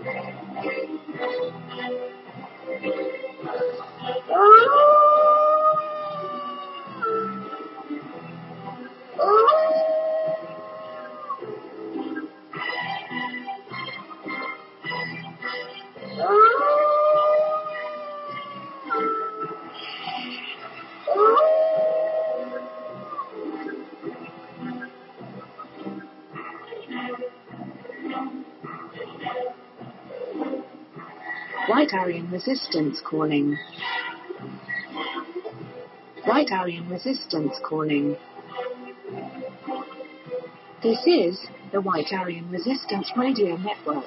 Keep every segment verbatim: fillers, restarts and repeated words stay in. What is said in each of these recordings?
White Aryan Resistance calling. White Aryan Resistance calling. This is the White Aryan Resistance Radio Network.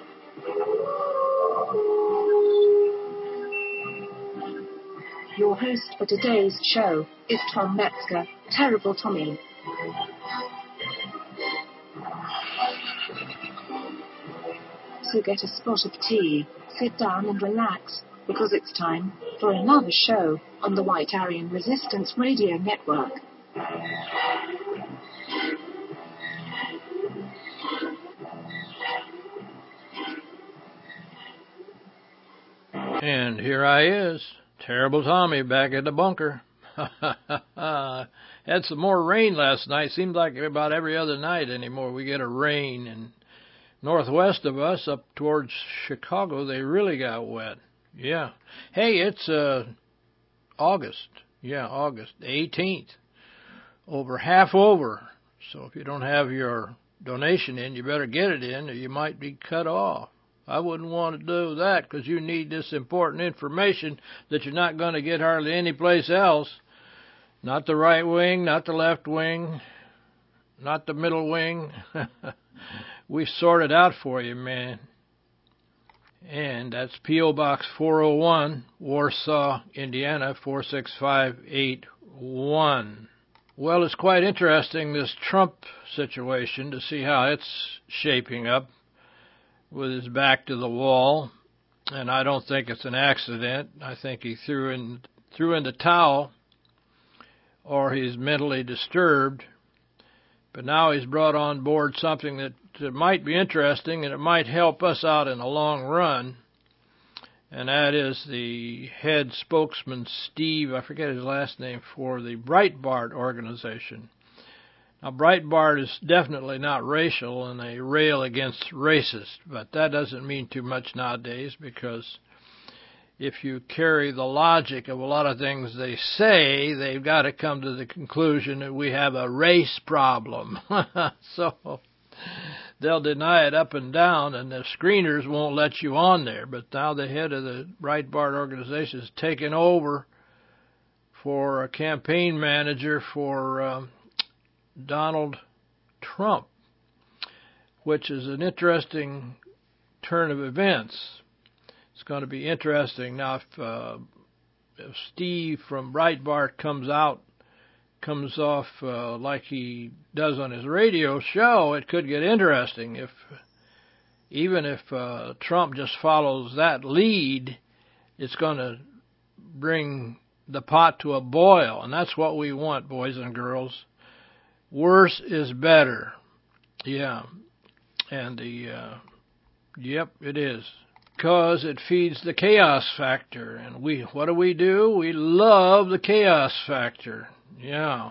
Your host for today's show is Tom Metzger, Terrible Tommy. So get a spot of tea, sit down and relax, because it's time for another show on the White Aryan Resistance Radio Network. And here I is, Terrible Tommy, back at the bunker. Had some more rain last night. Seems like about every other night anymore we get a rain. And northwest of us, up towards Chicago, they really got wet. Yeah. Hey, it's uh, August. Yeah, August eighteenth. Over half over. So if you don't have your donation in, you better get it in or you might be cut off. I wouldn't want to do that because you need this important information that you're not going to get hardly any place else. Not the right wing, not the left wing, not the middle wing. We sorted out for you, man. And that's P O. Box four oh one, Warsaw, Indiana, four six five eight one. Well, it's quite interesting, this Trump situation, to see how it's shaping up with his back to the wall. And I don't think it's an accident. I think he threw in, threw in the towel, or he's mentally disturbed. But now he's brought on board something that it might be interesting and it might help us out in the long run, and that is the head spokesman, Steve, I forget his last name, for the Breitbart organization. Now, Breitbart is definitely not racial, and they rail against racists, but that doesn't mean too much nowadays, because if you carry the logic of a lot of things they say, they've got to come to the conclusion that we have a race problem. So they'll deny it up and down, and the screeners won't let you on there. But now the head of the Breitbart organization is taking over for a campaign manager for um, Donald Trump, which is an interesting turn of events. It's going to be interesting. Now, if, uh, if Steve from Breitbart comes out, comes off uh, like he does on his radio show, it could get interesting. If even if uh, Trump just follows that lead, it's going to bring the pot to a boil, and that's what we want, boys and girls. Worse is better. Yeah, and the uh, yep, it is. Because it feeds the chaos factor, and we what do we do? We love the chaos factor. Yeah.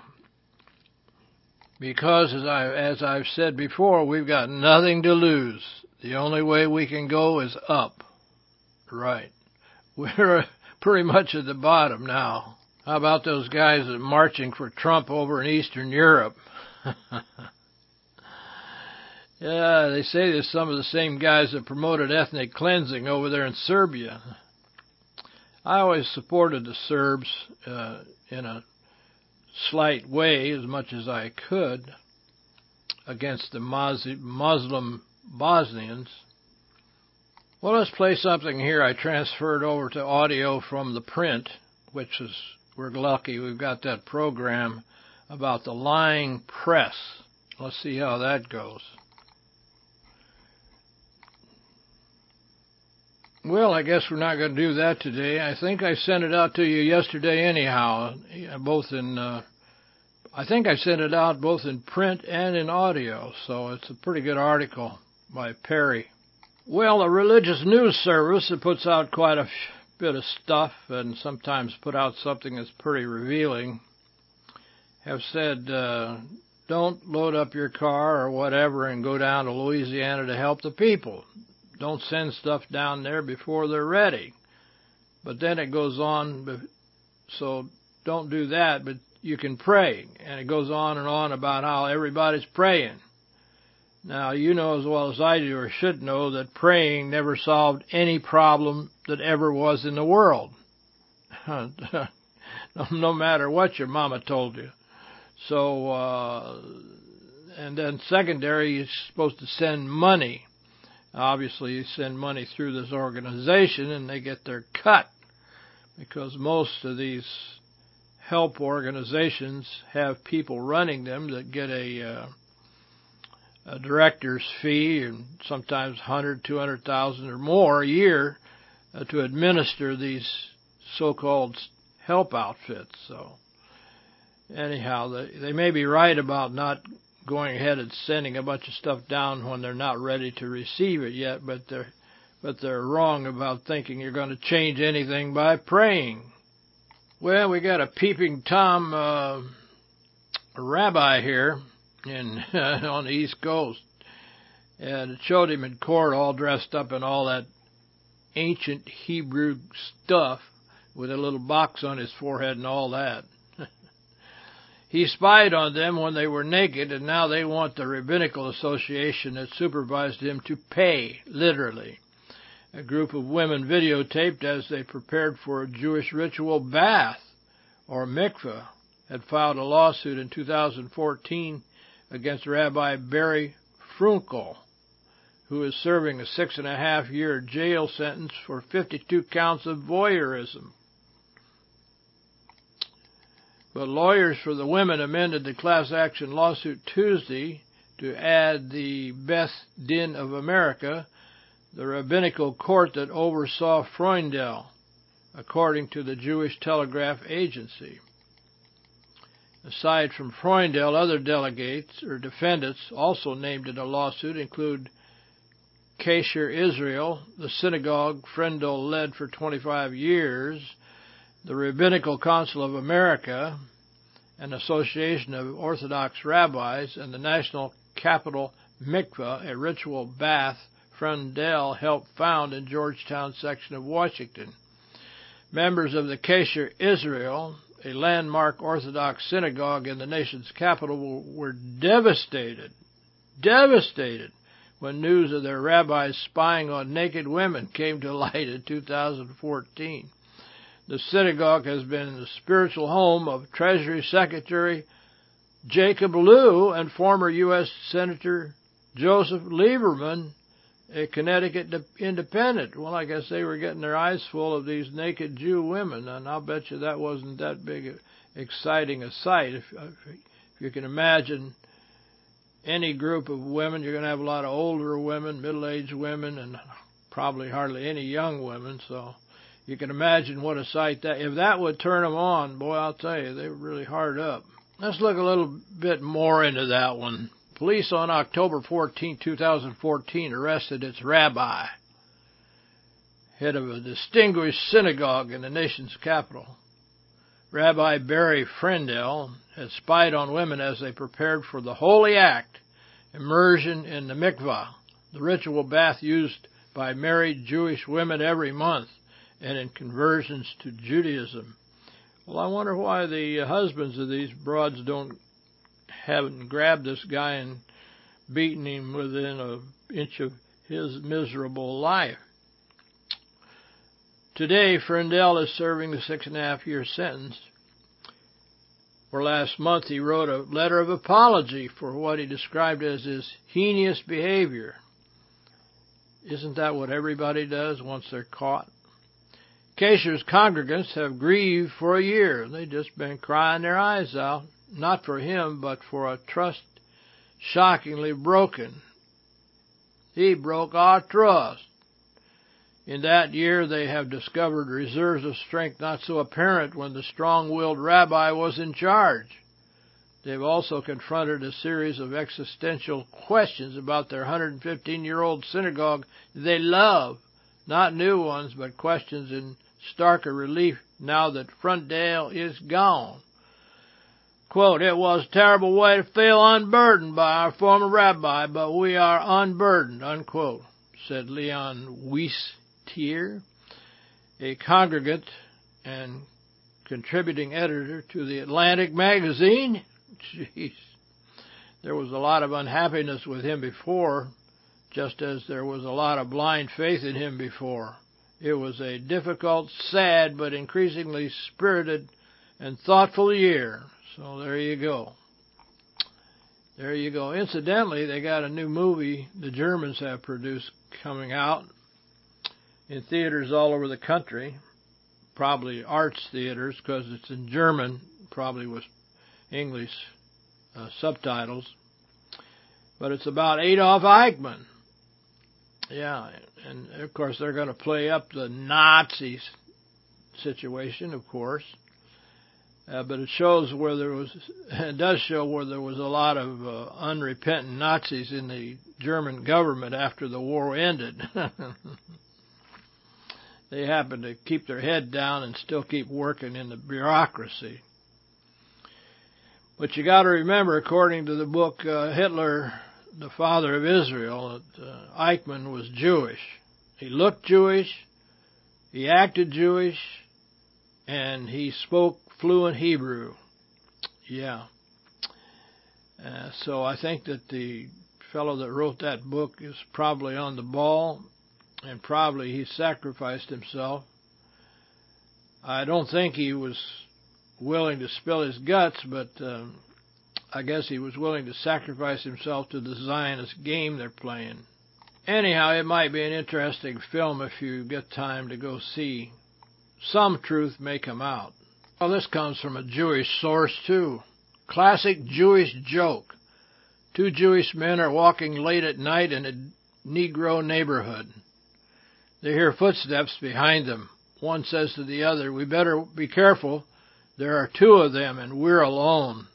Because as I as I've said before, we've got nothing to lose. The only way we can go is up. Right. We're pretty much at the bottom now. How about those guys that are marching for Trump over in Eastern Europe? Yeah, they say there's some of the same guys that promoted ethnic cleansing over there in Serbia. I always supported the Serbs uh, in a slight way, as much as I could, against the Muslim Bosnians. Well, let's play something here. I transferred over to audio from the print, which is, we're lucky we've got that program about the lying press. Let's see how that goes. Well, I guess we're not going to do that today. I think I sent it out to you yesterday anyhow, both in, uh, I think I sent it out both in print and in audio, so it's a pretty good article by Perry. Well, a religious news service that puts out quite a bit of stuff and sometimes put out something that's pretty revealing have said, uh, don't load up your car or whatever and go down to Louisiana to help the people. Don't send stuff down there before they're ready. But then it goes on, so don't do that, but you can pray. And it goes on and on about how everybody's praying. Now, you know as well as I do or should know that praying never solved any problem that ever was in the world. No matter what your mama told you. So, uh, and then secondary, you're supposed to send money. Obviously, you send money through this organization and they get their cut because most of these help organizations have people running them that get a, uh, a director's fee and sometimes one hundred, two hundred thousand or more a year uh, to administer these so-called help outfits. So anyhow, they, they may be right about not going ahead and sending a bunch of stuff down when they're not ready to receive it yet, but they're but they're wrong about thinking you're going to change anything by praying. Well, we got a peeping Tom uh, a rabbi here in on the East Coast, and it showed him in court all dressed up in all that ancient Hebrew stuff with a little box on his forehead and all that. He spied on them when they were naked, and now they want the rabbinical association that supervised him to pay, literally. A group of women videotaped as they prepared for a Jewish ritual bath, or mikveh, had filed a lawsuit in two thousand fourteen against Rabbi Barry Frunkel, who is serving a six-and-a-half-year jail sentence for fifty-two counts of voyeurism. But lawyers for the women amended the class action lawsuit Tuesday to add the Beth Din of America, the rabbinical court that oversaw Freundel, according to the Jewish Telegraph Agency. Aside from Freundel, other delegates or defendants also named in a lawsuit include Kasher Israel, the synagogue Freundel led for twenty-five years, the Rabbinical Council of America, an association of Orthodox rabbis, and the National Capital Mikveh, a ritual bath Freundel helped found in Georgetown section of Washington. Members of the Kasher Israel, a landmark Orthodox synagogue in the nation's capital, were devastated, devastated when news of their rabbis spying on naked women came to light in two thousand fourteen. The synagogue has been the spiritual home of Treasury Secretary Jacob Lew and former U S Senator Joseph Lieberman, a Connecticut independent. Well, I guess they were getting their eyes full of these naked Jew women, and I'll bet you that wasn't that big, a, exciting a sight. If, if you can imagine any group of women, you're going to have a lot of older women, middle-aged women, and probably hardly any young women, so you can imagine what a sight that, if that would turn them on, boy, I'll tell you, they were really hard up. Let's look a little bit more into that one. Police on October fourteenth, two thousand fourteen arrested its rabbi, head of a distinguished synagogue in the nation's capital. Rabbi Barry Freundel had spied on women as they prepared for the holy act, immersion in the mikvah, the ritual bath used by married Jewish women every month, and in conversions to Judaism. Well, I wonder why the husbands of these broads don't haven't grabbed this guy and beaten him within an inch of his miserable life. Today, Freundel is serving the six-and-a-half-year sentence. For last month, he wrote a letter of apology for what he described as his heinous behavior. Isn't that what everybody does once they're caught? Kasher's congregants have grieved for a year. They've just been crying their eyes out, not for him, but for a trust shockingly broken. He broke our trust. In that year, they have discovered reserves of strength not so apparent when the strong-willed rabbi was in charge. They've also confronted a series of existential questions about their one hundred fifteen-year-old synagogue they love. Not new ones, but questions in starker relief now that Frontdale is gone. Quote, "It was a terrible way to feel unburdened by our former rabbi, but we are unburdened," unquote, said Leon Wiestier, a congregant and contributing editor to the Atlantic magazine. Jeez. There was a lot of unhappiness with him before, just as there was a lot of blind faith in him before. It was a difficult, sad, but increasingly spirited and thoughtful year. So there you go. There you go. Incidentally, they got a new movie the Germans have produced coming out in theaters all over the country. Probably arts theaters because it's in German, probably with English uh, subtitles. But it's about Adolf Eichmann. Yeah, and of course they're going to play up the Nazi situation, of course. Uh, but it shows where there was, it does show where there was a lot of uh, unrepentant Nazis in the German government after the war ended. They happened to keep their head down and still keep working in the bureaucracy. But you got to remember, according to the book uh, Hitler, the Father of Israel, that uh, Eichmann was Jewish. He looked Jewish, he acted Jewish, and he spoke fluent Hebrew. Yeah. Uh, so I think that the fellow that wrote that book is probably on the ball, and probably he sacrificed himself. I don't think he was willing to spill his guts, but um, I guess he was willing to sacrifice himself to the Zionist game they're playing. Anyhow, it might be an interesting film if you get time to go see. Some truth may come out. Well, this comes from a Jewish source, too. Classic Jewish joke. Two Jewish men are walking late at night in a Negro neighborhood. They hear footsteps behind them. One says to the other, "We better be careful. There are two of them, and we're alone."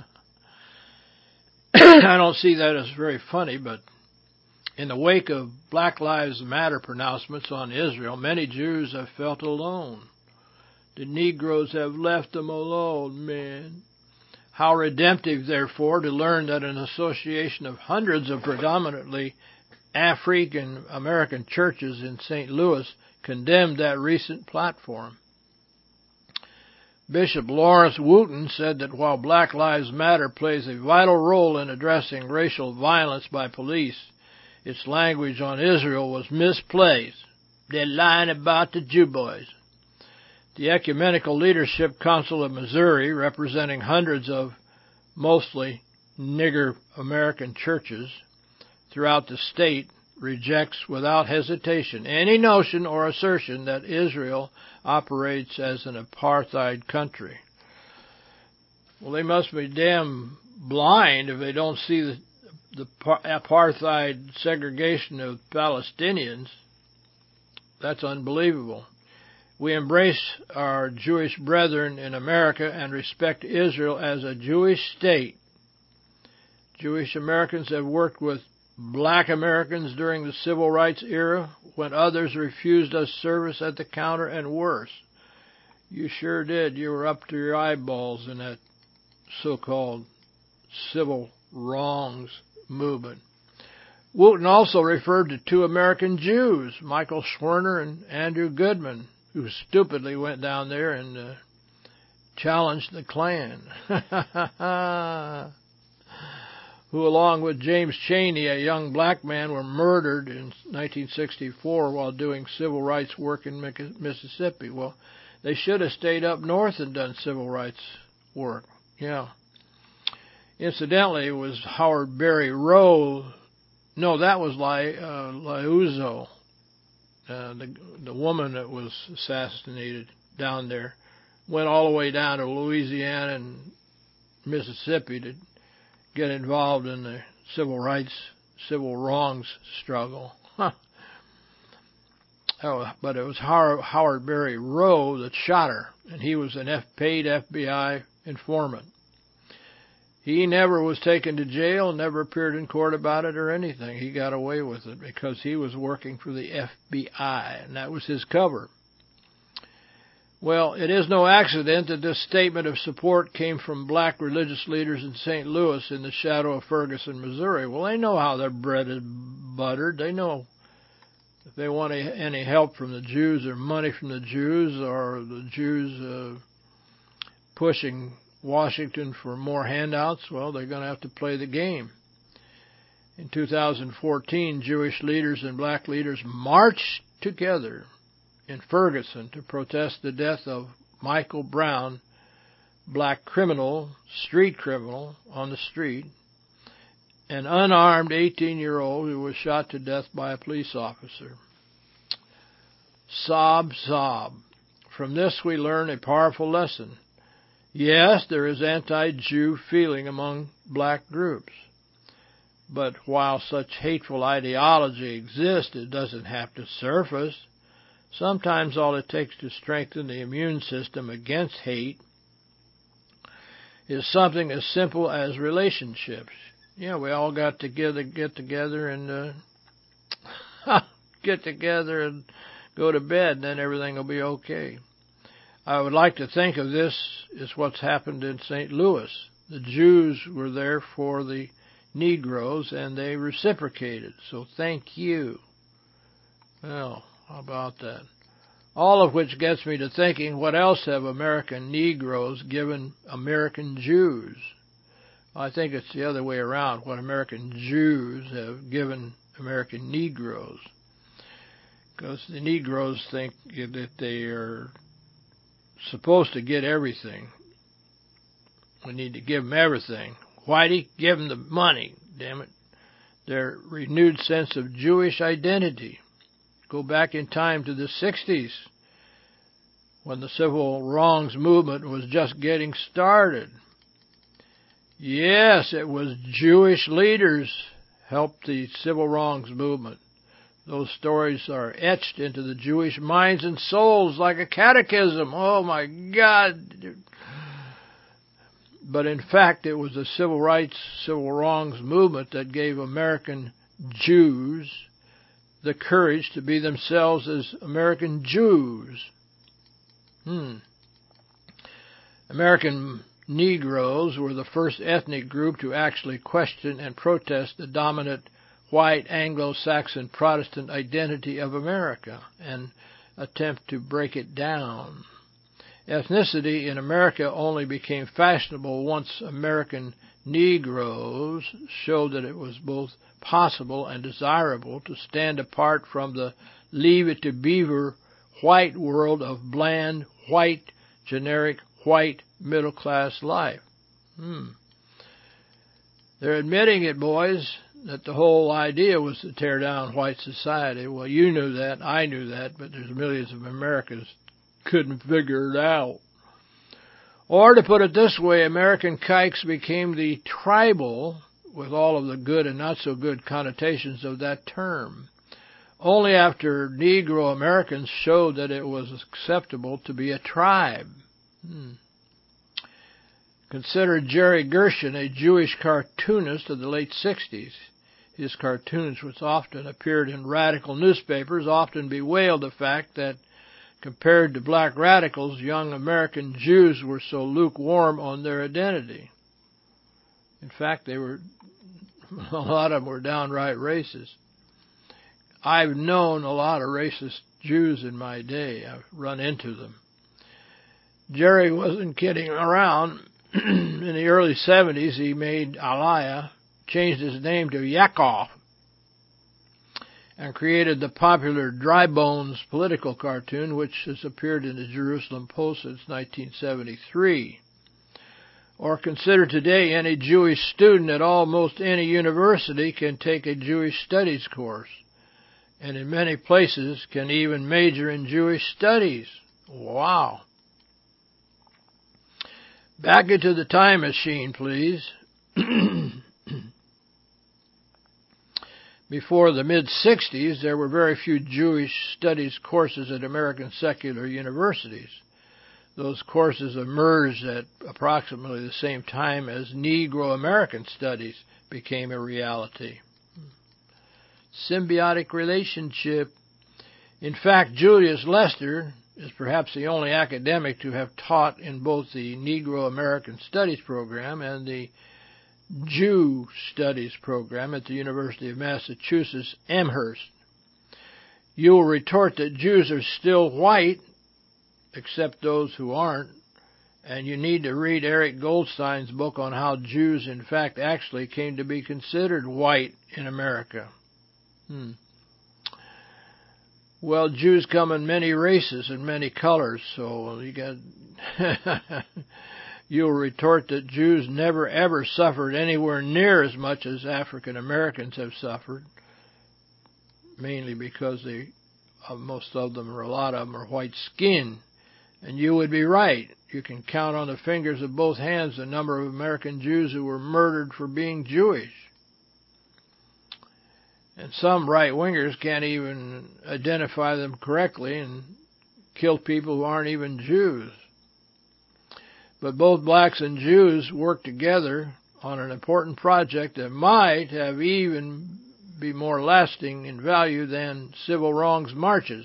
I don't see that as very funny, but in the wake of Black Lives Matter pronouncements on Israel, many Jews have felt alone. The Negroes have left them alone, man. How redemptive, therefore, to learn that an association of hundreds of predominantly African American churches in Saint Louis condemned that recent platform. Bishop Lawrence Wooten said that while Black Lives Matter plays a vital role in addressing racial violence by police, its language on Israel was misplaced. They're lying about the Jew boys. The Ecumenical Leadership Council of Missouri, representing hundreds of mostly nigger American churches throughout the state, rejects without hesitation any notion or assertion that Israel operates as an apartheid country. Well, they must be damn blind if they don't see the, the apartheid segregation of Palestinians. That's unbelievable. We embrace our Jewish brethren in America and respect Israel as a Jewish state. Jewish Americans have worked with Black Americans during the Civil Rights era when others refused us service at the counter and worse. You sure did. You were up to your eyeballs in that so-called civil wrongs movement. Wooten also referred to two American Jews, Michael Schwerner and Andrew Goodman, who stupidly went down there and uh, challenged the Klan. Who, along with James Chaney, a young black man, were murdered in nineteen sixty-four while doing civil rights work in Mississippi. Well, they should have stayed up north and done civil rights work. Yeah. Incidentally, it was Howard Berry Rowe. No, that was Li, uh, Liuzzo, uh, the, the woman that was assassinated down there. Went all the way down to Louisiana and Mississippi to get involved in the civil rights, civil wrongs struggle. Huh. Oh, but it was Howard, Howard Berry Rowe that shot her, and he was an F, paid F B I informant. He never was taken to jail, never appeared in court about it or anything. He got away with it because he was working for the F B I, and that was his cover. Well, it is no accident that this statement of support came from black religious leaders in Saint Louis in the shadow of Ferguson, Missouri. Well, they know how their bread is buttered. They know if they want any help from the Jews or money from the Jews or the Jews uh, pushing Washington for more handouts, well, they're going to have to play the game. In two thousand fourteen, Jewish leaders and black leaders marched together in Ferguson to protest the death of Michael Brown, black criminal, street criminal, on the street, an unarmed eighteen-year-old who was shot to death by a police officer. Sob, sob. From this we learn a powerful lesson. Yes, there is anti-Jew feeling among black groups. But while such hateful ideology exists, it doesn't have to surface. Sometimes all it takes to strengthen the immune system against hate is something as simple as relationships. Yeah, we all got together, get together and uh, get together and go to bed, and then everything will be okay. I would like to think of this as what's happened in Saint Louis. The Jews were there for the Negroes, and they reciprocated. So thank you. Well, how about that? All of which gets me to thinking, what else have American Negroes given American Jews? I think it's the other way around, what American Jews have given American Negroes. Because the Negroes think that they are supposed to get everything. We need to give them everything. Whitey, give them the money, damn it. Their renewed sense of Jewish identity. Go back in time to the sixties, when the civil wrongs movement was just getting started. Yes, it was Jewish leaders helped the civil wrongs movement. Those stories are etched into the Jewish minds and souls like a catechism. Oh, my God. But in fact, it was the civil rights, civil wrongs movement that gave American Jews the courage to be themselves as American Jews. Hmm. American Negroes were the first ethnic group to actually question and protest the dominant white Anglo-Saxon Protestant identity of America and attempt to break it down. Ethnicity in America only became fashionable once American Negroes showed that it was both possible and desirable to stand apart from the Leave It to Beaver white world of bland, white, generic, white, middle-class life. Hmm. They're admitting it, boys, that the whole idea was to tear down white society. Well, you knew that, I knew that, but there's millions of Americans couldn't figure it out. Or to put it this way, American kikes became the tribal, with all of the good and not so good connotations of that term, only after Negro Americans showed that it was acceptable to be a tribe. Hmm. Consider Jerry Gershon, a Jewish cartoonist of the late sixties. His cartoons, which often appeared in radical newspapers, often bewailed the fact that compared to black radicals, young American Jews were so lukewarm on their identity. In fact, they were, a lot of them were downright racist. I've known a lot of racist Jews in my day. I've run into them. Jerry wasn't kidding around. In the early seventies, he made Aliyah, changed his name to Yaakov, and created the popular Dry Bones political cartoon, which has appeared in the Jerusalem Post since nineteen seventy-three. Or consider today any Jewish student at almost any university can take a Jewish studies course, and in many places can even major in Jewish studies. Wow. Back into the time machine, please. Before the mid-sixties, there were very few Jewish studies courses at American secular universities. those courses emerged at approximately the same time as Negro American studies became a reality. Symbiotic relationship. In fact, Julius Lester is perhaps the only academic to have taught in both the Negro American Studies program and the Jew Studies program at the University of Massachusetts, Amherst. You will retort that Jews are still white, except those who aren't, and you need to read Eric Goldstein's book on how Jews, in fact, actually came to be considered white in America. Hmm. Well, Jews come in many races and many colors, so you got you'll retort that Jews never ever suffered anywhere near as much as African Americans have suffered, mainly because they, uh, most of them, or a lot of them, are white-skinned. And you would be right. You can count on the fingers of both hands the number of American Jews who were murdered for being Jewish. And some right-wingers can't even identify them correctly and kill people who aren't even Jews. But both blacks and Jews work together on an important project that might have even be more lasting in value than civil wrongs marches.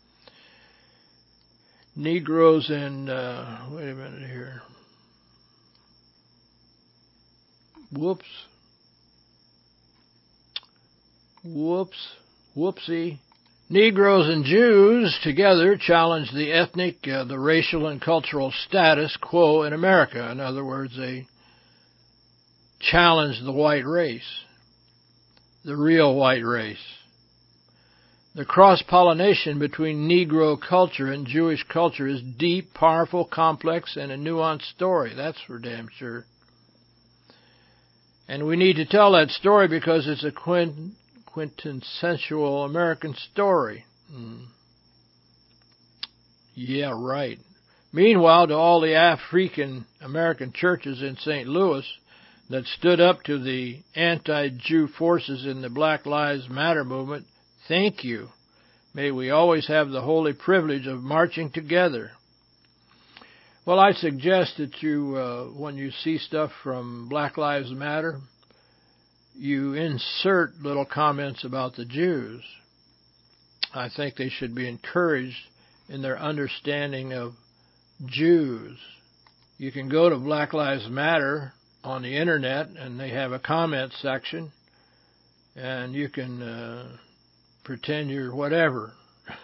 Negroes and, uh, wait a minute here. Whoops. Whoops. Whoopsie. Negroes and Jews together challenge the ethnic, uh, the racial, and cultural status quo in America. In other words, they challenge the white race, the real white race. The cross-pollination between Negro culture and Jewish culture is deep, powerful, complex, and a nuanced story. That's for damn sure. And we need to tell that story because it's a quint- quintessential American story. Mm. Yeah, right. Meanwhile, to all the African American churches in Saint Louis that stood up to the anti-Jew forces in the Black Lives Matter movement, thank you. May we always have the holy privilege of marching together. Well, I suggest that you, uh, when you see stuff from Black Lives Matter, you insert little comments about the Jews. I think they should be encouraged in their understanding of Jews. You can go to Black Lives Matter on the internet, and they have a comment section, and you can uh, pretend you're whatever.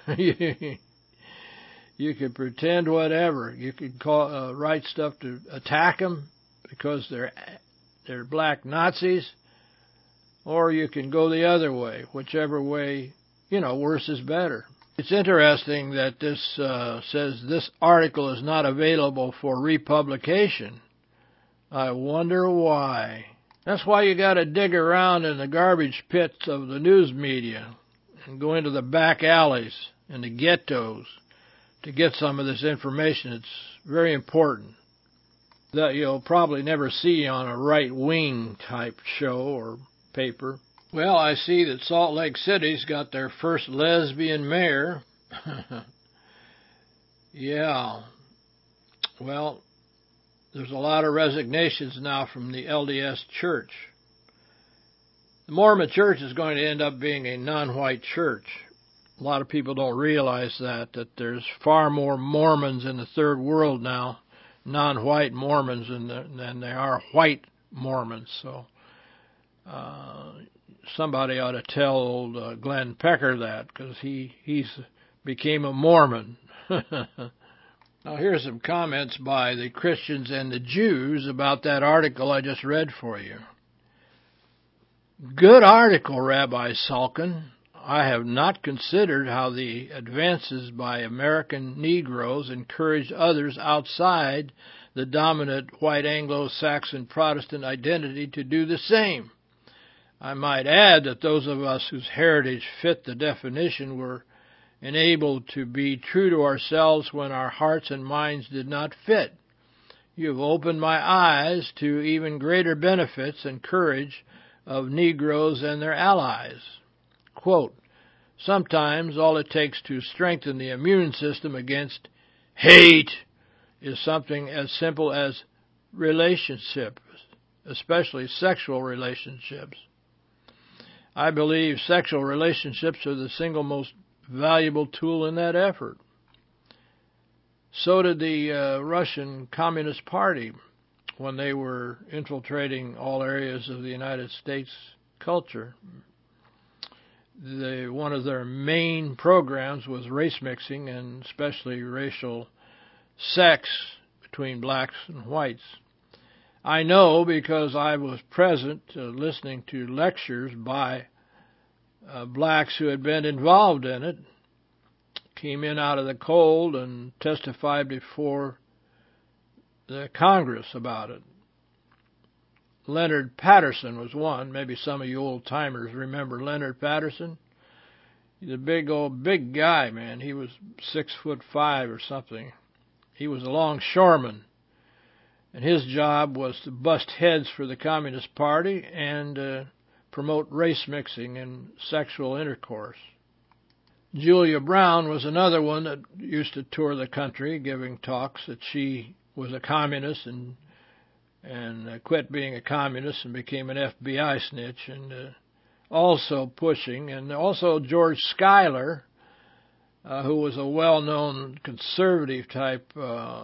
You could pretend whatever. You could call, uh, write stuff to attack them because they're they're black Nazis, or you can go the other way, whichever way, you know, worse is better. It's interesting that this uh, says this article is not available for republication. I wonder why. That's why you got to dig around in the garbage pits of the news media and go into the back alleys and the ghettos to get some of this information. It's very important that you'll probably never see on a right-wing type show or paper. Well, I see that Salt Lake City's got their first lesbian mayor. Yeah. Well, there's a lot of resignations now from the L D S Church. The Mormon Church is going to end up being a non-white church. A lot of people don't realize that, that there's far more Mormons in the third world now, non-white Mormons, than, than there are white Mormons. So uh, somebody ought to tell old uh, Glenn Pecker that, because he he's became a Mormon. Now, here's some comments by the Christians and the Jews about that article I just read for you. Good article, Rabbi Salkin. I have not considered how the advances by American Negroes encourage others outside the dominant white Anglo-Saxon Protestant identity to do the same. I might add that those of us whose heritage fit the definition were enabled to be true to ourselves when our hearts and minds did not fit. You have opened my eyes to even greater benefits and courage of Negroes and their allies. Quote, sometimes all it takes to strengthen the immune system against hate is something as simple as relationships, especially sexual relationships. I believe sexual relationships are the single most valuable tool in that effort. So did the uh, Russian Communist Party when they were infiltrating all areas of the United States culture. The, one of their main programs was race mixing, and especially racial sex between blacks and whites. I know because I was present uh, listening to lectures by uh, blacks who had been involved in it, came in out of the cold and testified before the Congress about it. Leonard Patterson was one. Maybe some of you old-timers remember Leonard Patterson. He's a big old, big guy, man. He was six foot five or something. He was a longshoreman, and his job was to bust heads for the Communist Party and uh, promote race mixing and sexual intercourse. Julia Brown was another one that used to tour the country giving talks that she was a communist and and uh, quit being a communist and became an F B I snitch, and uh, also pushing, and also George Schuyler, uh, who was a well-known conservative type uh,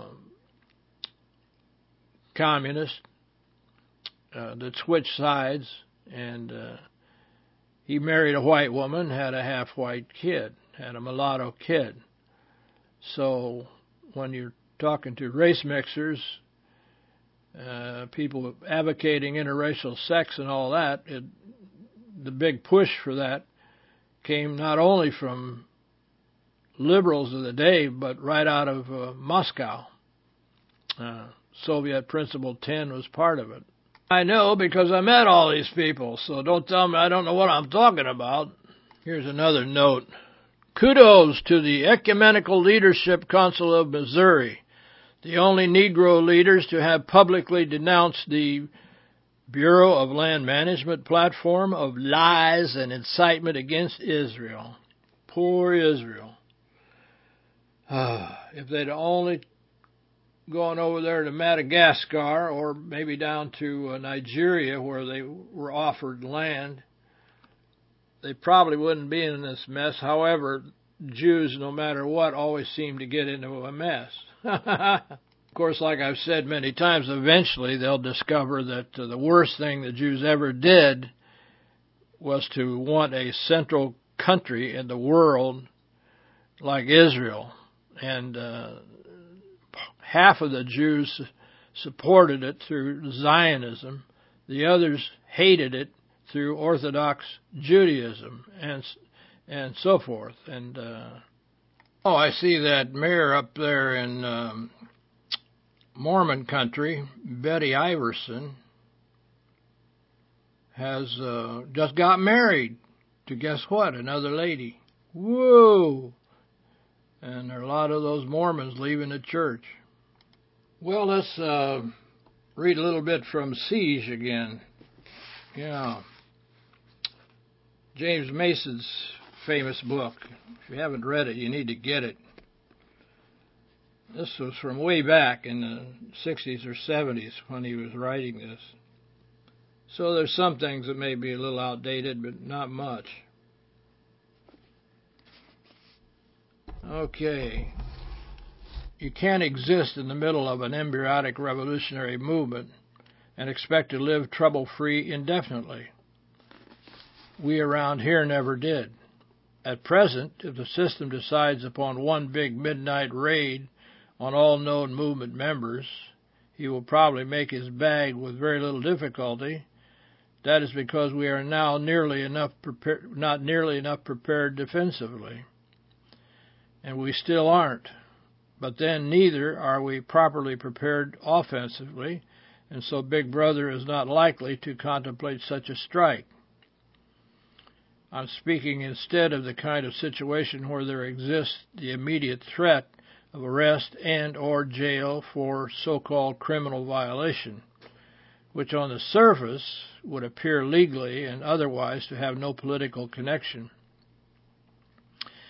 communist uh, that switched sides, and uh, he married a white woman, had a half-white kid, had a mulatto kid. So when you're talking to race mixers, Uh, people advocating interracial sex and all that, it, the big push for that came not only from liberals of the day, but right out of uh, Moscow. Uh, Soviet Principle ten was part of it. I know because I met all these people, so don't tell me I don't know what I'm talking about. Here's another note. Kudos to the Ecumenical Leadership Council of Missouri, the only Negro leaders to have publicly denounced the Bureau of Land Management platform of lies and incitement against Israel. Poor Israel. If they'd only gone over there to Madagascar or maybe down to Nigeria where they were offered land, they probably wouldn't be in this mess. However, Jews, no matter what, always seem to get into a mess. Of course, like I've said many times, eventually they'll discover that uh, the worst thing the Jews ever did was to want a central country in the world like Israel. And uh, half of the Jews supported it through Zionism. The others hated it through Orthodox Judaism and and so forth. And uh, oh, I see that mayor up there in um, Mormon country, Betty Iverson, has uh, just got married to, guess what, another lady. Whoa! And there are a lot of those Mormons leaving the church. Well, let's uh, read a little bit from Siege again. Yeah. James Mason's famous book. If you haven't read it, you need to get it. This was from way back in the sixties or seventies when he was writing this. So there's some things that may be a little outdated, but not much. Okay. You can't exist in the middle of an embryonic revolutionary movement and expect to live trouble-free indefinitely. We around here never did. At present, if the system decides upon one big midnight raid on all known movement members, he will probably make his bag with very little difficulty. That is because we are now nearly enough prepared, not nearly enough prepared defensively. And we still aren't. But then neither are we properly prepared offensively, and so Big Brother is not likely to contemplate such a strike. I'm speaking instead of the kind of situation where there exists the immediate threat of arrest and or jail for so-called criminal violation, which on the surface would appear legally and otherwise to have no political connection.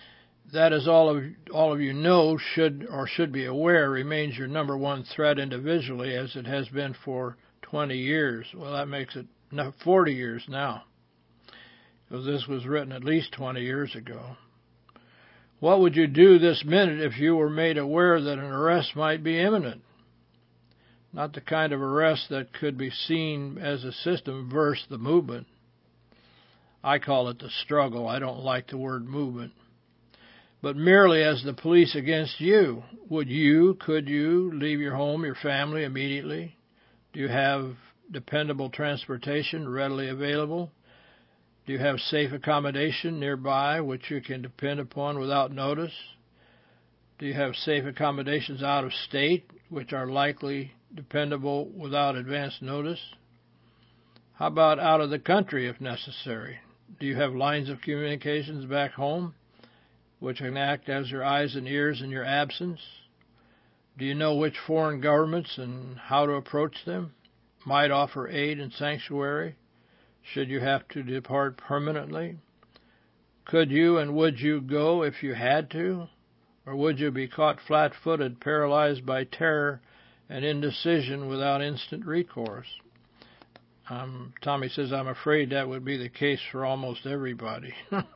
that, as all of all of you know, should or should be aware, remains your number one threat individually, as it has been for twenty years. Well, that makes it forty years now, because this was written at least twenty years ago. What would you do this minute if you were made aware that an arrest might be imminent? Not the kind of arrest that could be seen as a system versus the movement. I call it the struggle. I don't like the word movement. But merely as the police against you. Would you, could you, leave your home, your family immediately? Do you have dependable transportation readily available? Do you have safe accommodation nearby which you can depend upon without notice? Do you have safe accommodations out of state which are likely dependable without advance notice? How about out of the country if necessary? Do you have lines of communications back home which can act as your eyes and ears in your absence? Do you know which foreign governments and how to approach them might offer aid and sanctuary should you have to depart permanently? Could you and would you go if you had to? Or would you be caught flat-footed, paralyzed by terror and indecision without instant recourse? Um, Tommy says, I'm afraid that would be the case for almost everybody.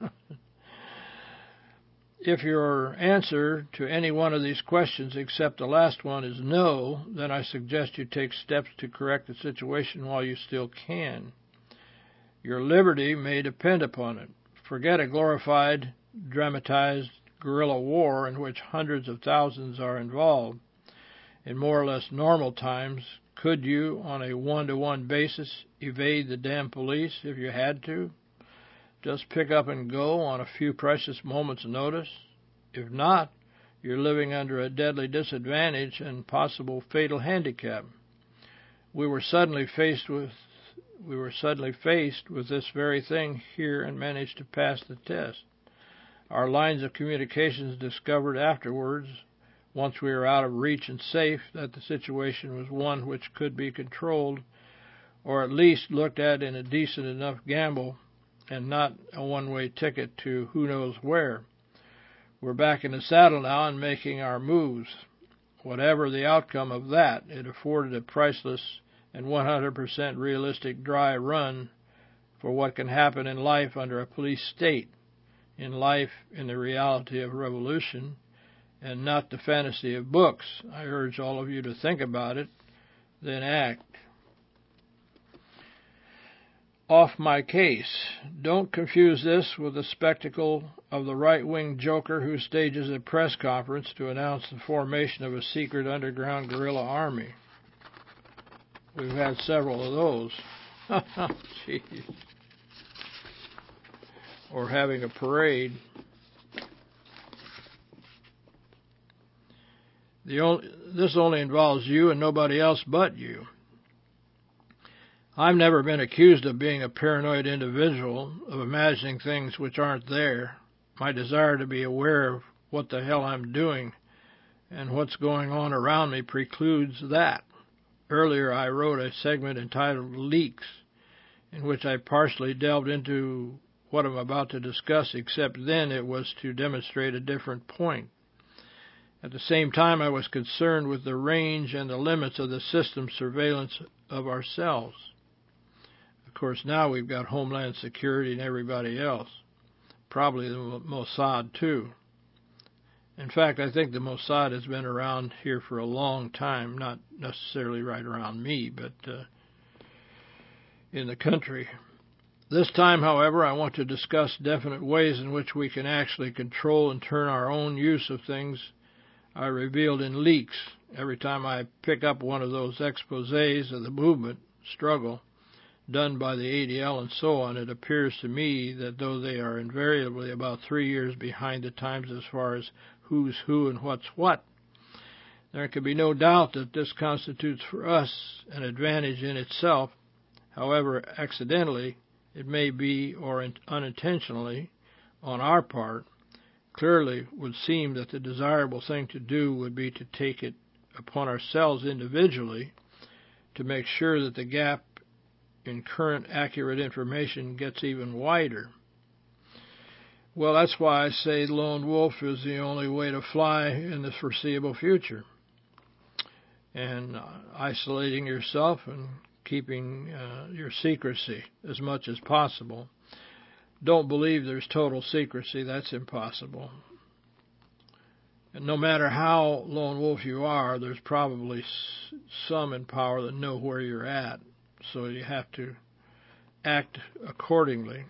If your answer to any one of these questions except the last one is no, then I suggest you take steps to correct the situation while you still can. Your liberty may depend upon it. Forget a glorified, dramatized guerrilla war in which hundreds of thousands are involved. In more or less normal times, could you, on a one-to-one basis, evade the damn police if you had to? Just pick up and go on a few precious moments' notice? If not, you're living under a deadly disadvantage and possible fatal handicap. We were suddenly faced with we were suddenly faced with this very thing here and managed to pass the test. Our lines of communications discovered afterwards, once we were out of reach and safe, that the situation was one which could be controlled, or at least looked at in a decent enough gamble, and not a one-way ticket to who knows where. We're back in the saddle now and making our moves. Whatever the outcome of that, it afforded a priceless and one hundred percent realistic dry run for what can happen in life under a police state, in life in the reality of revolution, and not the fantasy of books. I urge all of you to think about it, then act. Off my case. Don't confuse this with the spectacle of the right-wing joker who stages a press conference to announce the formation of a secret underground guerrilla army. We've had several of those. Jeez. Or having a parade. The only, this only involves you and nobody else but you. I've never been accused of being a paranoid individual, of imagining things which aren't there. My desire to be aware of what the hell I'm doing and what's going on around me precludes that. Earlier I wrote a segment entitled Leaks, in which I partially delved into what I'm about to discuss, except then it was to demonstrate a different point. At the same time, I was concerned with the range and the limits of the system's surveillance of ourselves. Of course, now we've got Homeland Security and everybody else, probably the Mossad too. In fact, I think the Mossad has been around here for a long time, not necessarily right around me, but uh, in the country. This time, however, I want to discuss definite ways in which we can actually control and turn our own use of things I revealed in Leaks. Every time I pick up one of those exposés of the movement struggle done by the A D L and so on, it appears to me that though they are invariably about three years behind the times as far as who's who and what's what, there can be no doubt that this constitutes for us an advantage in itself, however accidentally it may be or unintentionally on our part. Clearly would seem that the desirable thing to do would be to take it upon ourselves individually to make sure that the gap in current accurate information gets even wider. Well, that's why I say lone wolf is the only way to fly in the foreseeable future. And uh, isolating yourself and keeping uh, your secrecy as much as possible. Don't believe there's total secrecy. That's impossible. And no matter how lone wolf you are, there's probably some in power that know where you're at. So you have to act accordingly.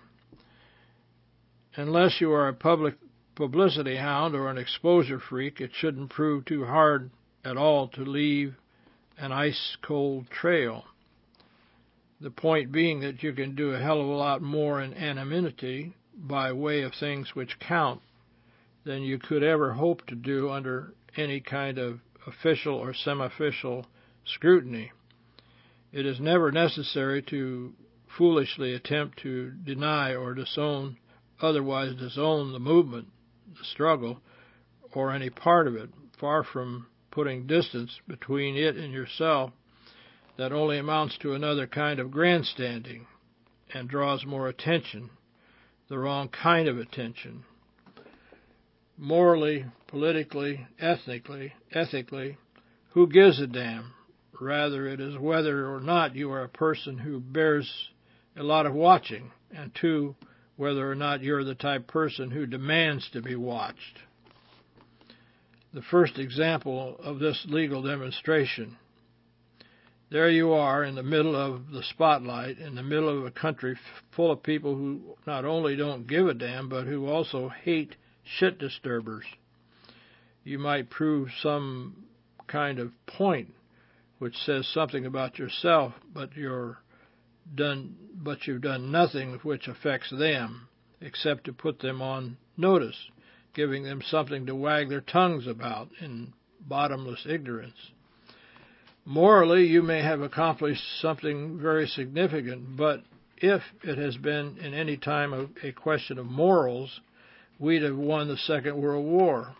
Unless you are a public publicity hound or an exposure freak, it shouldn't prove too hard at all to leave an ice-cold trail. The point being that you can do a hell of a lot more in anonymity by way of things which count than you could ever hope to do under any kind of official or semi-official scrutiny. It is never necessary to foolishly attempt to deny or disown, otherwise disown the movement, the struggle, or any part of it, far from putting distance between it and yourself that only amounts to another kind of grandstanding and draws more attention, the wrong kind of attention. Morally, politically, ethnically, ethically, who gives a damn? Rather, it is whether or not you are a person who bears a lot of watching, and two, whether or not you're the type of person who demands to be watched. The first example of this legal demonstration. There you are in the middle of the spotlight, in the middle of a country full of people who not only don't give a damn, but who also hate shit disturbers. You might prove some kind of point which says something about yourself, but you're done, but you've done nothing which affects them, except to put them on notice, giving them something to wag their tongues about in bottomless ignorance. Morally, you may have accomplished something very significant, but if it has been in any time a question of morals, we'd have won the Second World War.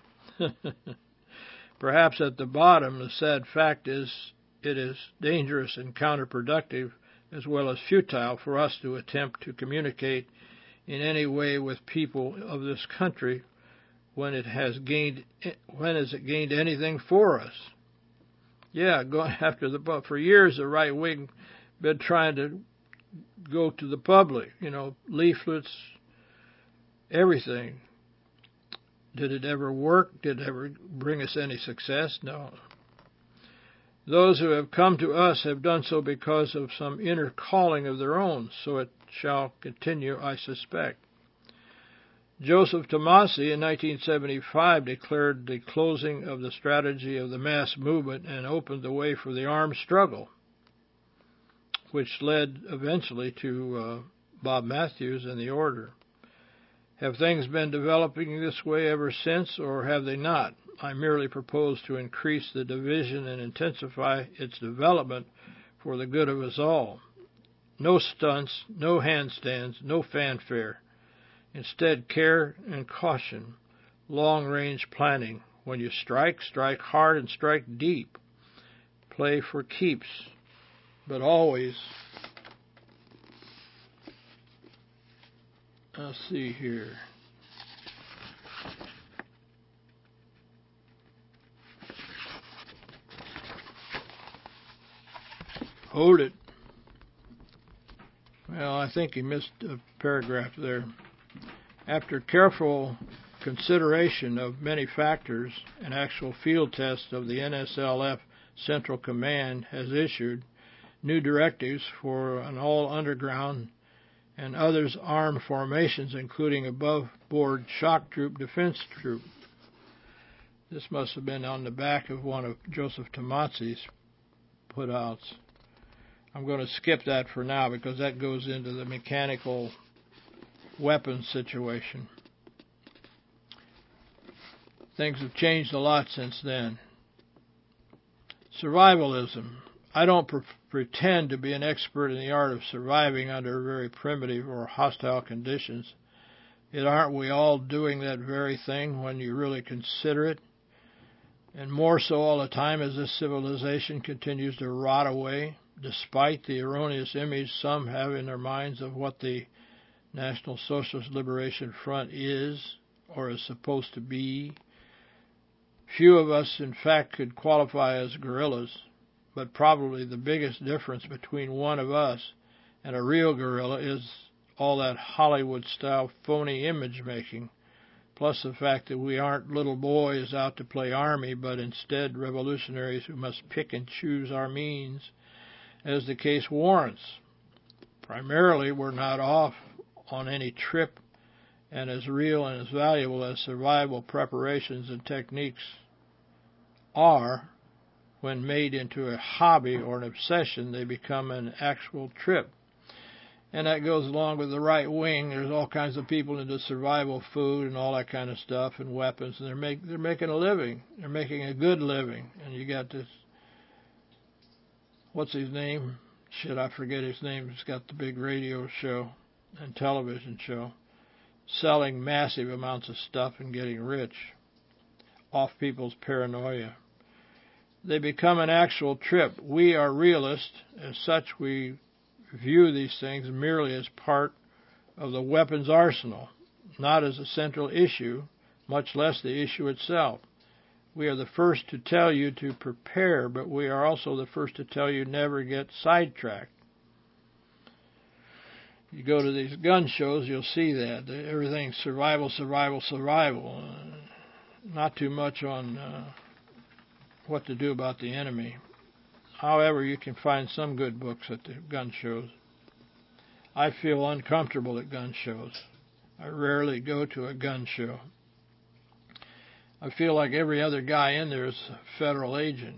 Perhaps at the bottom, the sad fact is it is dangerous and counterproductive as well as futile for us to attempt to communicate in any way with people of this country when it has gained when has it gained anything for us. Yeah, going after the for years the right wing been trying to go to the public, you know, leaflets, everything. Did it ever work? Did it ever bring us any success? No. Those who have come to us have done so because of some inner calling of their own, so it shall continue, I suspect. Joseph Tomasi in nineteen seventy-five declared the closing of the strategy of the mass movement and opened the way for the armed struggle, which led eventually to uh, Bob Matthews and the Order. Have things been developing this way ever since, or have they not? I merely propose to increase the division and intensify its development for the good of us all. No stunts, no handstands, no fanfare. Instead, care and caution, long-range planning. When you strike, strike hard and strike deep. Play for keeps, but always, let's see here. Hold it. Well, I think he missed a paragraph there. After careful consideration of many factors, an actual field test of the N S L F Central Command has issued new directives for an all-underground and others armed formations, including above-board shock troop, defense troop. This must have been on the back of one of Joseph Tomasi's put-outs. I'm going to skip that for now because that goes into the mechanical weapons situation. Things have changed a lot since then. Survivalism. I don't pre- pretend to be an expert in the art of surviving under very primitive or hostile conditions. Yet aren't we all doing that very thing when you really consider it? And more so all the time as this civilization continues to rot away, despite the erroneous image some have in their minds of what the National Socialist Liberation Front is, or is supposed to be. Few of us, in fact, could qualify as guerrillas, but probably the biggest difference between one of us and a real guerrilla is all that Hollywood-style phony image-making, plus the fact that we aren't little boys out to play army, but instead revolutionaries who must pick and choose our means as the case warrants. Primarily, we're not off on any trip, and as real and as valuable as survival preparations and techniques are, when made into a hobby or an obsession, they become an actual trip. And that goes along with the right wing. There's all kinds of people into survival food and all that kind of stuff and weapons, and they're make they're making a living. They're making a good living. And you got this, what's his name? Shit, I forget his name. He's got the big radio show and television show, selling massive amounts of stuff and getting rich off people's paranoia. They become an actual trip. We are realists. As such, we view these things merely as part of the weapons arsenal, not as a central issue, much less the issue itself. We are the first to tell you to prepare, but we are also the first to tell you never get sidetracked. You go to these gun shows, you'll see that. Everything's survival, survival, survival. Uh, not too much on uh, what to do about the enemy. However, you can find some good books at the gun shows. I feel uncomfortable at gun shows. I rarely go to a gun show. I feel like every other guy in there is a federal agent.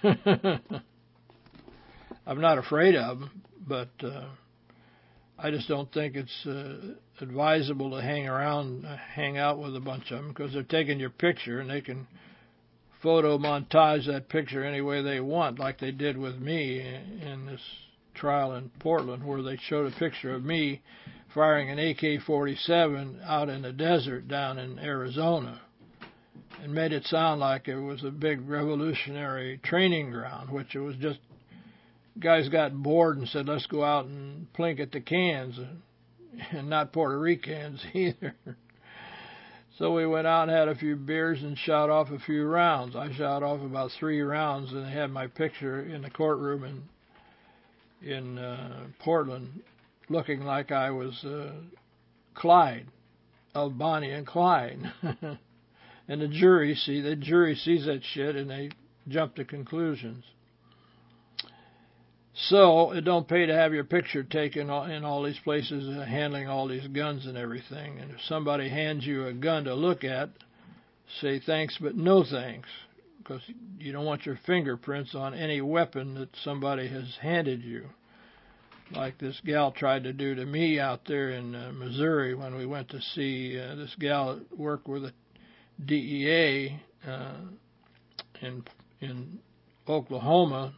I'm not afraid of them, but uh, I just don't think it's uh, advisable to hang around, uh, hang out with a bunch of them, because they're taking your picture and they can photo montage that picture any way they want, like they did with me in this trial in Portland, where they showed a picture of me firing an A K forty-seven out in the desert down in Arizona and made it sound like it was a big revolutionary training ground, which it was just guys got bored and said, let's go out and plink at the cans, and not Puerto Ricans either. So we went out and had a few beers and shot off a few rounds. I shot off about three rounds, and they had my picture in the courtroom in in uh, Portland, looking like I was uh, Clyde, of Bonnie and Clyde. And the jury see the jury sees that shit, and they jump to conclusions. So it don't pay to have your picture taken in all these places, uh, handling all these guns and everything. And if somebody hands you a gun to look at, say thanks but no thanks, because you don't want your fingerprints on any weapon that somebody has handed you, like this gal tried to do to me out there in uh, Missouri when we went to see uh, this gal that worked with the D E A uh, in in Oklahoma.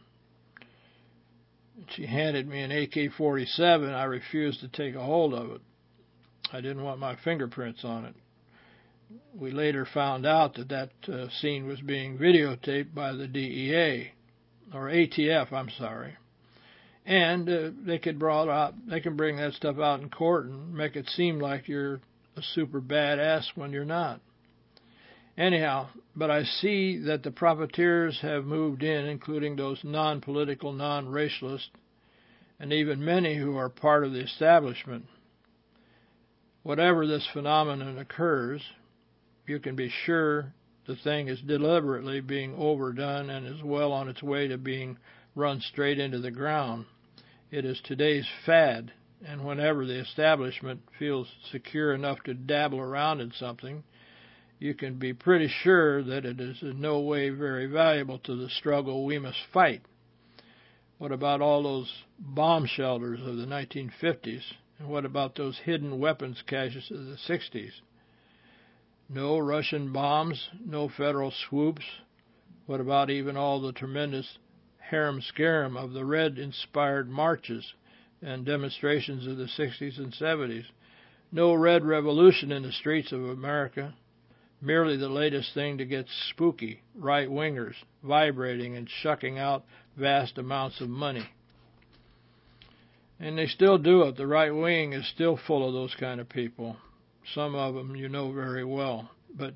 She handed me an A K forty-seven. I refused to take a hold of it. I didn't want my fingerprints on it. We later found out that that uh, scene was being videotaped by the D E A, or A T F, I'm sorry. And uh, they could brought out, they can bring that stuff out in court and make it seem like you're a super badass when you're not. Anyhow, but I see that the profiteers have moved in, including those non-political, non-racialist, and even many who are part of the establishment. Whatever this phenomenon occurs, you can be sure the thing is deliberately being overdone and is well on its way to being run straight into the ground. It is today's fad, and whenever the establishment feels secure enough to dabble around in something, you can be pretty sure that it is in no way very valuable to the struggle we must fight. What about all those bomb shelters of the nineteen fifties? And what about those hidden weapons caches of the sixties? No Russian bombs, no federal swoops. What about even all the tremendous harem-scarum of the Red-inspired marches and demonstrations of the sixties and seventies? No Red Revolution in the streets of America. Merely the latest thing to get spooky, right-wingers vibrating and shucking out vast amounts of money. And they still do it. The right wing is still full of those kind of people. Some of them you know very well. But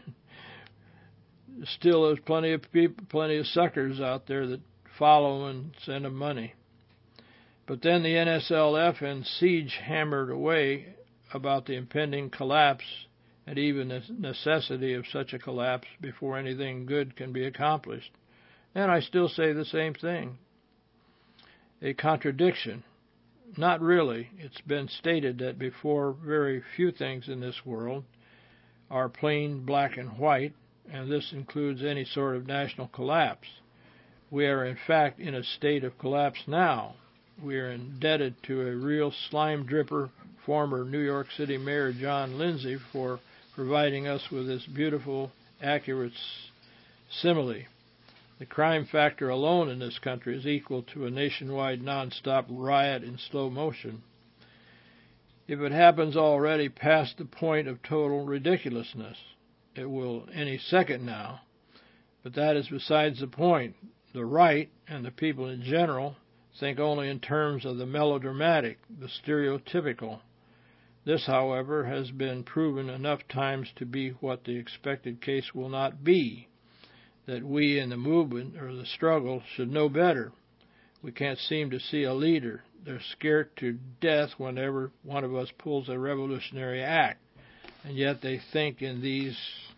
still there's plenty of people, plenty of suckers out there that follow and send them money. But then the N S L F and Siege hammered away about the impending collapse and even the necessity of such a collapse before anything good can be accomplished. And I still say the same thing. A contradiction. Not really. It's been stated that before very few things in this world are plain black and white, and this includes any sort of national collapse. We are in fact in a state of collapse now. We are indebted to a real slime dripper, former New York City Mayor John Lindsay, for providing us with this beautiful, accurate simile. The crime factor alone in this country is equal to a nationwide non-stop riot in slow motion. If it happens already past the point of total ridiculousness, it will any second now. But that is besides the point. The right, and the people in general, think only in terms of the melodramatic, the stereotypical. This, however, has been proven enough times to be what the expected case will not be, that we in the movement or the struggle should know better. We can't seem to see a leader. They're scared to death whenever one of us pulls a revolutionary act, and yet they think in these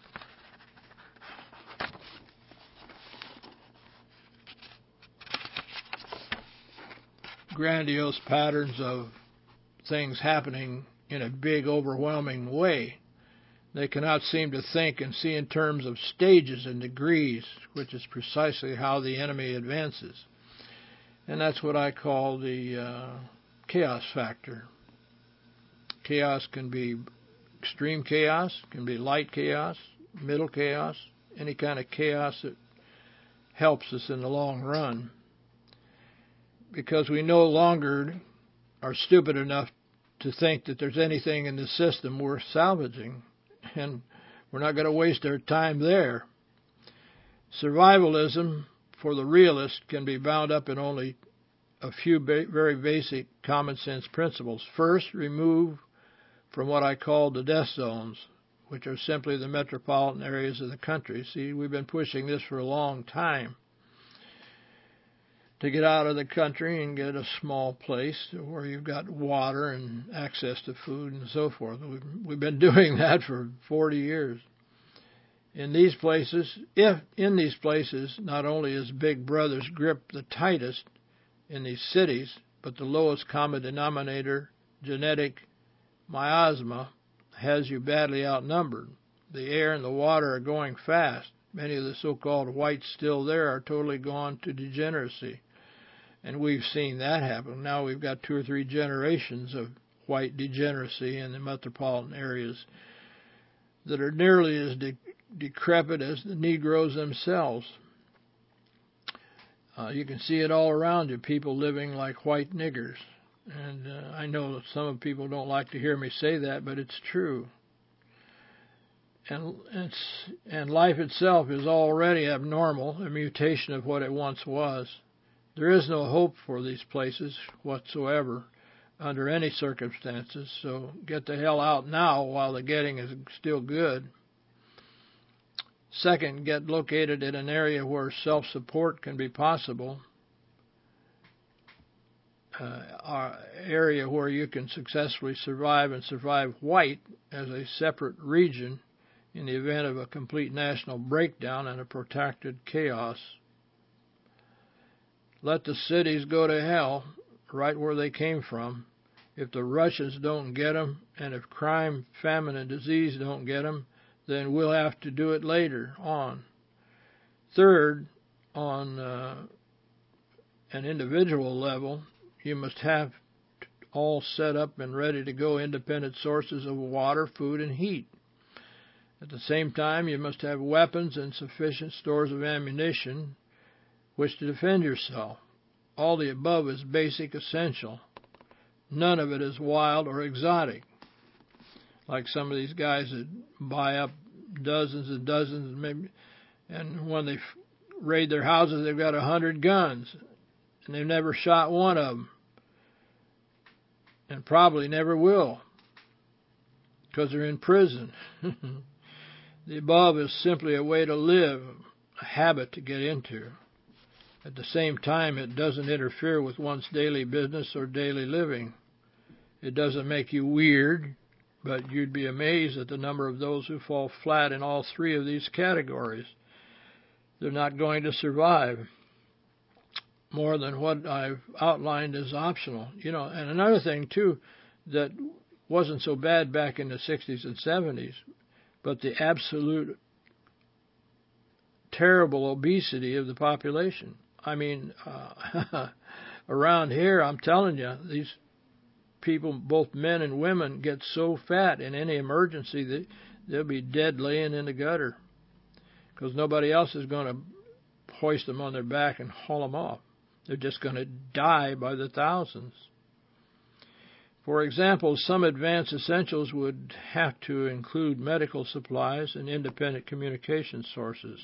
grandiose patterns of things happening in a big, overwhelming way. They cannot seem to think and see in terms of stages and degrees, which is precisely how the enemy advances. And that's what I call the uh, chaos factor. Chaos can be extreme chaos, can be light chaos, middle chaos, any kind of chaos that helps us in the long run. Because we no longer are stupid enough to think that there's anything in the system worth salvaging. And we're not going to waste our time there. Survivalism, for the realist, can be bound up in only a few ba- very basic common sense principles. First, remove from what I call the death zones, which are simply the metropolitan areas of the country. See, we've been pushing this for a long time, to get out of the country and get a small place where you've got water and access to food and so forth. We've, we've been doing that for forty years. In these places, if in these places, not only is Big Brother's grip the tightest in these cities, but the lowest common denominator, genetic miasma, has you badly outnumbered. The air and the water are going fast. Many of the so-called whites still there are totally gone to degeneracy. And we've seen that happen. Now we've got two or three generations of white degeneracy in the metropolitan areas that are nearly as de- decrepit as the Negroes themselves. Uh, you can see it all around you, people living like white niggers. And uh, I know that some people don't like to hear me say that, but it's true. And it's, and life itself is already abnormal, a mutation of what it once was. There is no hope for these places whatsoever under any circumstances, so get the hell out now while the getting is still good. Second, get located in an area where self-support can be possible, uh, area where you can successfully survive and survive white as a separate region in the event of a complete national breakdown and a protracted chaos. Let the cities go to hell, right where they came from. If the Russians don't get them, and if crime, famine, and disease don't get them, then we'll have to do it later on. Third, on uh, an individual level, you must have all set up and ready to go independent sources of water, food, and heat. At the same time, you must have weapons and sufficient stores of ammunition which to defend yourself. All the above is basic, essential. None of it is wild or exotic, like some of these guys that buy up dozens and dozens, maybe, and when they raid their houses, they've got a hundred guns, and they've never shot one of them. and probably never will, because they're in prison. The above is simply a way to live, a habit to get into. At the same time, it doesn't interfere with one's daily business or daily living. It doesn't make you weird, but you'd be amazed at the number of those who fall flat in all three of these categories. They're not going to survive more than what I've outlined as optional. You know, and another thing, too, that wasn't so bad back in the sixties and seventies, but the absolute terrible obesity of the population. I mean, uh, around here, I'm telling you, these people, both men and women, get so fat in any emergency that they'll be dead laying in the gutter because nobody else is going to hoist them on their back and haul them off. They're just going to die by the thousands. For example, some advanced essentials would have to include medical supplies and independent communication sources.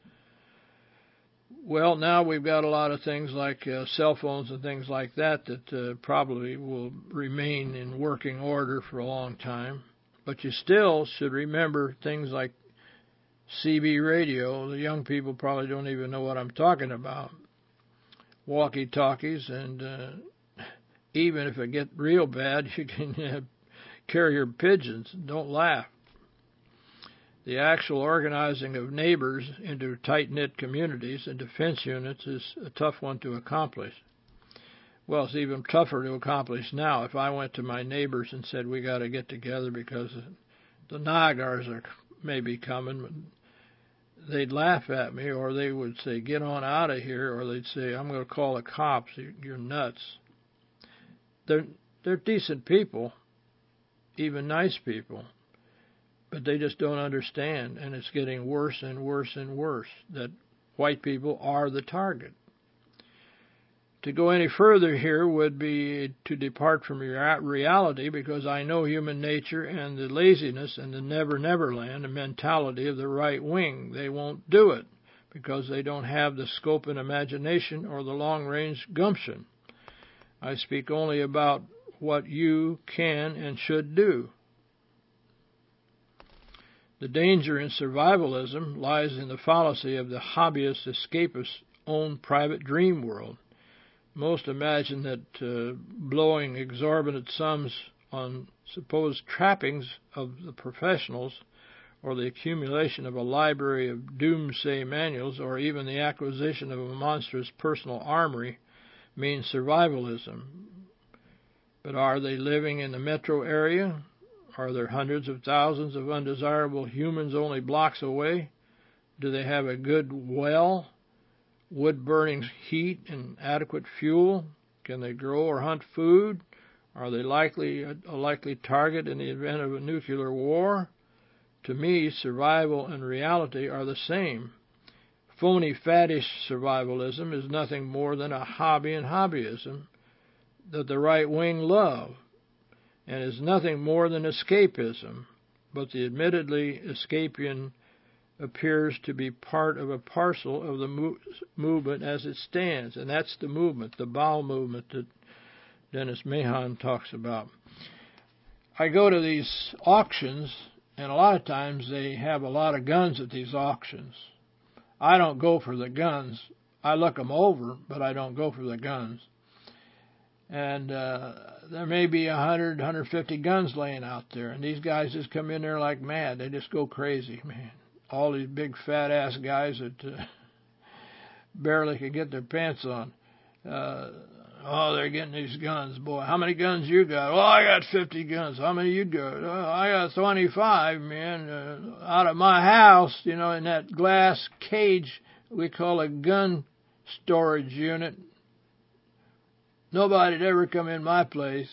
Well, now we've got a lot of things like uh, cell phones and things like that that uh, probably will remain in working order for a long time. But you still should remember things like C B radio. The young people probably don't even know what I'm talking about. Walkie-talkies, and uh, even if it gets real bad, you can uh, carrier pigeons. Don't laugh. The actual organizing of neighbors into tight-knit communities and defense units is a tough one to accomplish. Well, it's even tougher to accomplish now. If I went to my neighbors and said, we got to get together because the Nagars are maybe coming, they'd laugh at me, or they would say, get on out of here, or they'd say, I'm going to call the cops. You're nuts. They're, they're decent people, even nice people. But they just don't understand, and it's getting worse and worse and worse, that white people are the target. To go any further here would be to depart from your reality, because I know human nature and the laziness and the never-never land, the mentality of the right wing. They won't do it because they don't have the scope and imagination or the long-range gumption. I speak only about what you can and should do. The danger in survivalism lies in the fallacy of the hobbyist escapist's own private dream world. Most imagine that uh, blowing exorbitant sums on supposed trappings of the professionals, or the accumulation of a library of doomsday manuals, or even the acquisition of a monstrous personal armory means survivalism. But are they living in the metro area? Are there hundreds of thousands of undesirable humans only blocks away? Do they have a good well, wood-burning heat, and adequate fuel? Can they grow or hunt food? Are they likely a likely target in the event of a nuclear war? To me, survival and reality are the same. Phony, faddish survivalism is nothing more than a hobby and hobbyism that the right wing love, and is nothing more than escapism, but the admittedly escapian appears to be part of a parcel of the mo- movement as it stands, and that's the movement, the bowel movement that Dennis Mahon talks about. I go to these auctions, and a lot of times they have a lot of guns at these auctions. I don't go for the guns. I look them over, but I don't go for the guns. And uh, there may be one hundred, one hundred fifty guns laying out there, and these guys just come in there like mad. They just go crazy, man. All these big fat-ass guys that uh, barely can get their pants on. Uh, oh, they're getting these guns, boy. How many guns you got? Oh, I got fifty guns. How many you got? Oh, I got twenty-five, man. Uh, out of my house, you know, in that glass cage we call a gun storage unit. Nobody'd ever come in my place.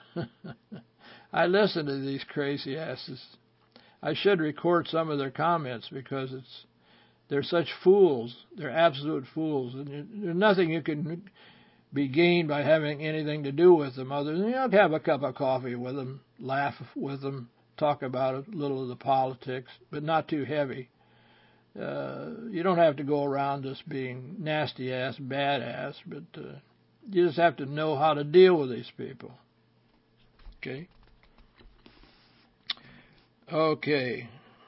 I listen to these crazy asses. I should record some of their comments because it's they're such fools. They're absolute fools. And there's nothing you can be gained by having anything to do with them other than, you know, have a cup of coffee with them, laugh with them, talk about a little of the politics, but not too heavy. Uh, you don't have to go around just being nasty-ass, badass, but uh, you just have to know how to deal with these people. Okay. Okay.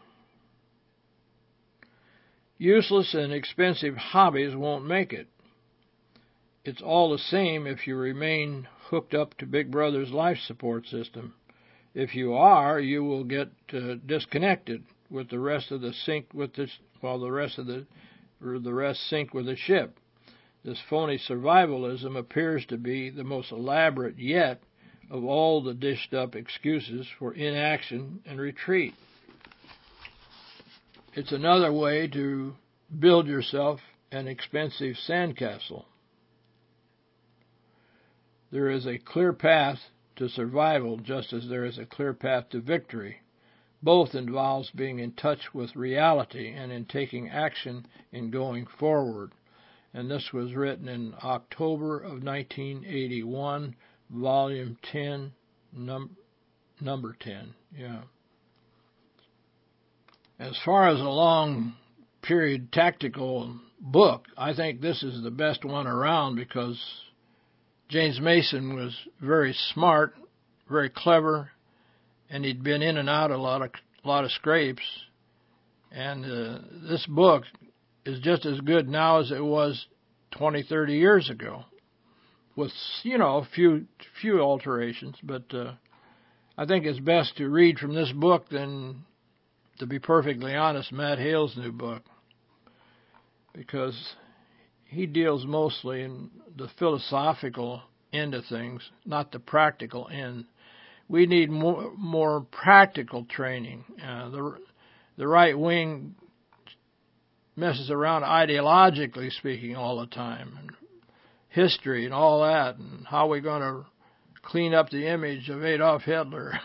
Useless and expensive hobbies won't make it. It's all the same if you remain hooked up to Big Brother's life support system. If you are, you will get uh, disconnected with the rest of the sink with this, while the rest of the or the rest sink with the ship. This phony survivalism appears to be the most elaborate yet of all the dished-up excuses for inaction and retreat. It's another way to build yourself an expensive sandcastle. There is a clear path to survival just as there is a clear path to victory. Both involves being in touch with reality and in taking action in going forward. And this was written in October of nineteen eighty-one, Volume ten, num- number ten. Yeah. As far as a long period tactical book, I think this is the best one around because James Mason was very smart, very clever, and he'd been in and out a lot of a lot of scrapes. And uh, this book is just as good now as it was twenty, thirty years ago, with, you know, a few few alterations. But uh, I think it's best to read from this book than, to be perfectly honest, Matt Hale's new book, because he deals mostly in the philosophical end of things, not the practical end. We need more, more practical training. Uh, the the right wing messes around ideologically speaking all the time, and history and all that, and how we're going to clean up the image of Adolf Hitler.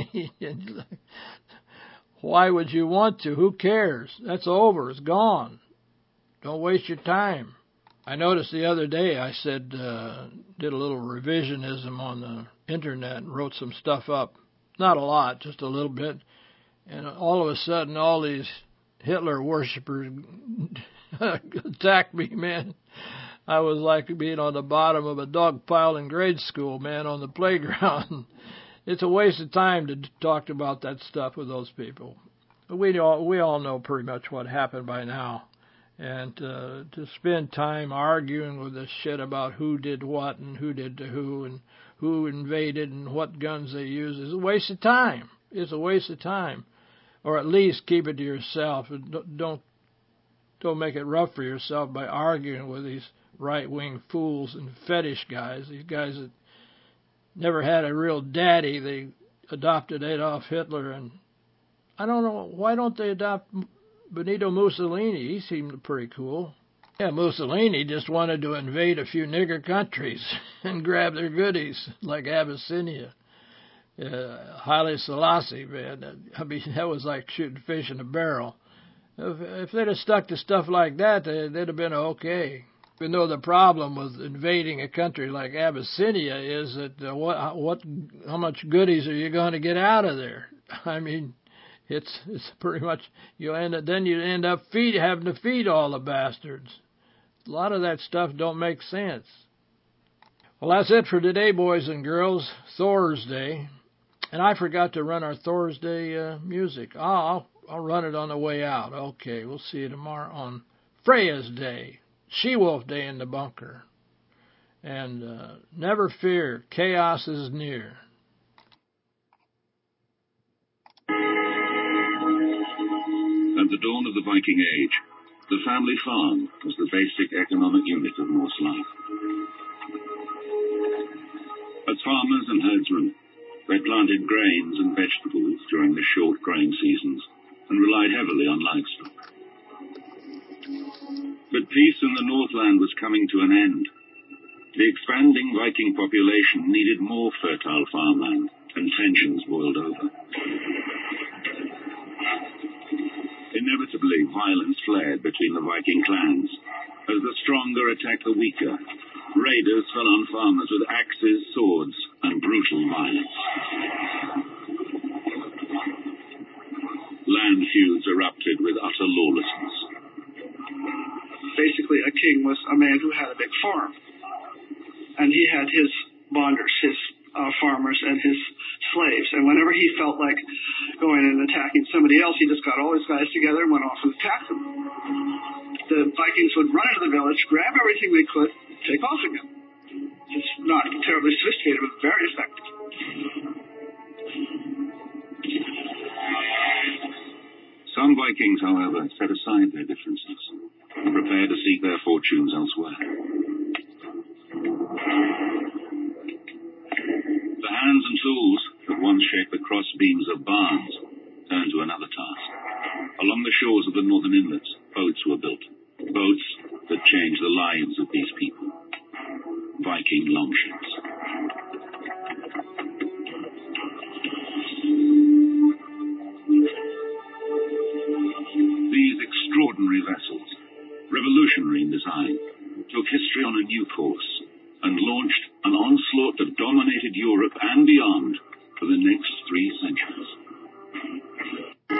Why would you want to? Who cares? That's over. It's gone. Don't waste your time. I noticed the other day I said, uh, did a little revisionism on the internet and wrote some stuff up. Not a lot, just a little bit. And all of a sudden, all these Hitler worshippers attacked me, man. I was like being on the bottom of a dog pile in grade school, man, on the playground. It's a waste of time to talk about that stuff with those people. But we all, we all know pretty much what happened by now. And uh, to spend time arguing with this shit about who did what and who did to who and who invaded and what guns they used is a waste of time. It's a waste of time. Or at least keep it to yourself. Don't don't make it rough for yourself by arguing with these right-wing fools and fetish guys. These guys that never had a real daddy. They adopted Adolf Hitler, and I don't know, why don't they adopt Benito Mussolini? He seemed pretty cool. Yeah, Mussolini just wanted to invade a few nigger countries and grab their goodies, like Abyssinia. Uh, Haile Selassie, man, I mean, that was like shooting fish in a barrel. If, if they'd have stuck to stuff like that, they, they'd have been okay. Even though the problem with invading a country like Abyssinia is that uh, what, what, how much goodies are you going to get out of there? I mean, it's it's pretty much you end up, then you end up feed having to feed all the bastards. A lot of that stuff don't make sense. Well, that's it for today, boys and girls. Thursday. And I forgot to run our Thursday uh, music. Oh, I'll, I'll run it on the way out. Okay, we'll see you tomorrow on Freya's Day, She-Wolf Day in the bunker. And uh, never fear, chaos is near. At the dawn of the Viking Age, the family farm was the basic economic unit of Norse life. As farmers and herdsmen, they planted grains and vegetables during the short grain seasons and relied heavily on livestock. But peace in the Northland was coming to an end. The expanding Viking population needed more fertile farmland, and tensions boiled over. Inevitably, violence flared between the Viking clans. As the stronger attacked the weaker, raiders fell on farmers with axes, swords, and brutal violence. Land feuds erupted with utter lawlessness. Basically, a king was a man who had a big farm. And he had his bonders, his uh, farmers, and his slaves. And whenever he felt like going and attacking somebody else, he just got all his guys together and went off and attacked them. The Vikings would run into the village, grab everything they could, take off again. It's not terribly sophisticated, but very effective. Some Vikings, however, set aside their differences and prepared to seek their fortunes elsewhere. The hands and tools that once shaped the cross beams of barns turned to another task. Along the shores of the northern inlets, boats were built. Boats that changed the lives of these people. Viking longships. These extraordinary vessels, revolutionary in design, took history on a new course and launched an onslaught that dominated Europe and beyond for the next three centuries.